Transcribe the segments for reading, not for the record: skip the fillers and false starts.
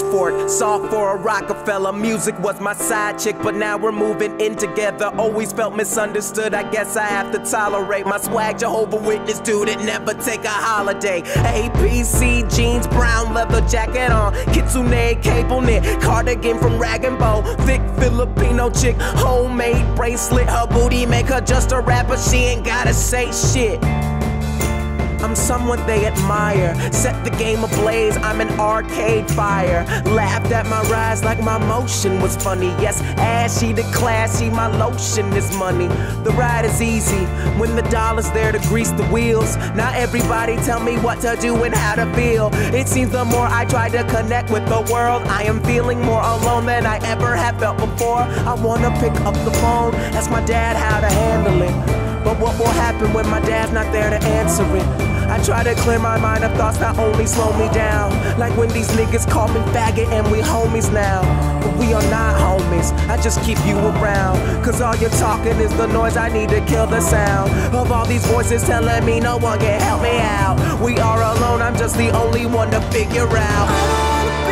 for it. Soft for a Rockefeller. Music was my side chick, but now we're moving in together. Always felt misunderstood, I guess I have to tolerate my swag. Jehovah Witness dude that never take a holiday. APC jeans, brown leather jacket on, kitsune cable knit, cardigan from Rag & Bone, thick Filipino chick, homemade bracelet. Her booty make her just a rapper, she ain't gotta say shit. I'm someone they admire, set the game ablaze, I'm an arcade fire. Laughed at my rise like my motion was funny. Yes, ashy to classy, my lotion is money. The ride is easy when the dollar's there to grease the wheels. Now everybody tell me what to do and how to feel. It seems the more I try to connect with the world, I am feeling more alone than I ever have felt before. I wanna pick up the phone, ask my dad how to handle it. But what will happen when my dad's not there to answer it? I try to clear my mind of thoughts that only slow me down. Like when these niggas call me faggot and we homies now. But we are not homies, I just keep you around. Cause all you're talking is the noise, I need to kill the sound of all these voices telling me no one can help me out. We are alone, I'm just the only one to figure out.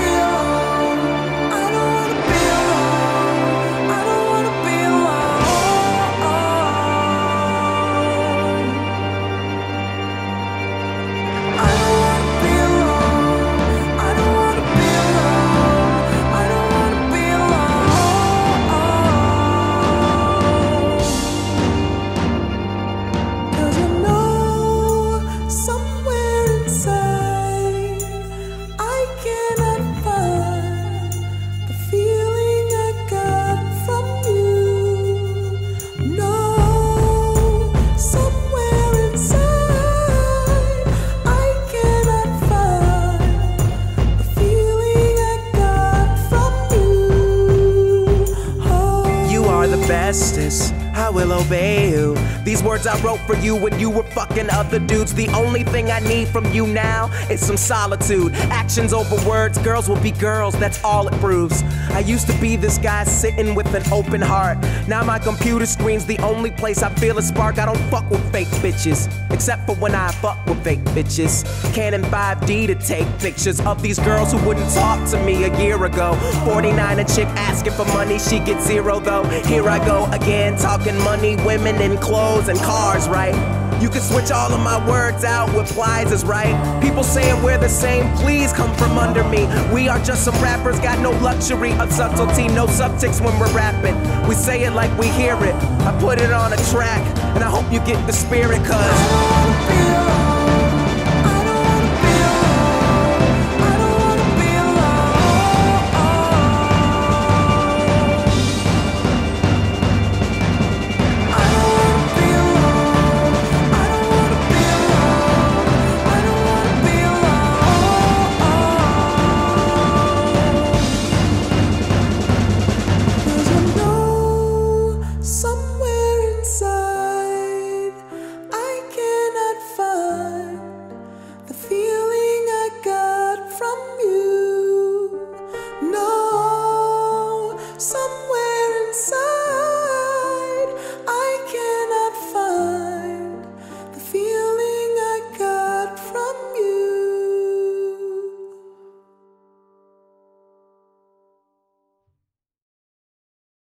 Bestest, I will obey you. These words I wrote for you when you were fucking other dudes. The only thing I need from you now is some solitude. Actions over words, girls will be girls, that's all it proves. I used to be this guy sitting with an open heart. Now my computer screen's the only place I feel a spark. I don't fuck with fake bitches, except for when I fuck with fake bitches. Canon 5D to take pictures of these girls who wouldn't talk to me a year ago. 49 a chick asking for money, she gets zero though. Here I go again, talking money, women, and clothes and cars, right? You can switch all of my words out with plies, right? People saying we're the same, please come from under me. We are just some rappers, got no luxury of subtlety, no subtext when we're rapping. We say it like we hear it. I put it on a track, and I hope you get the spirit, cause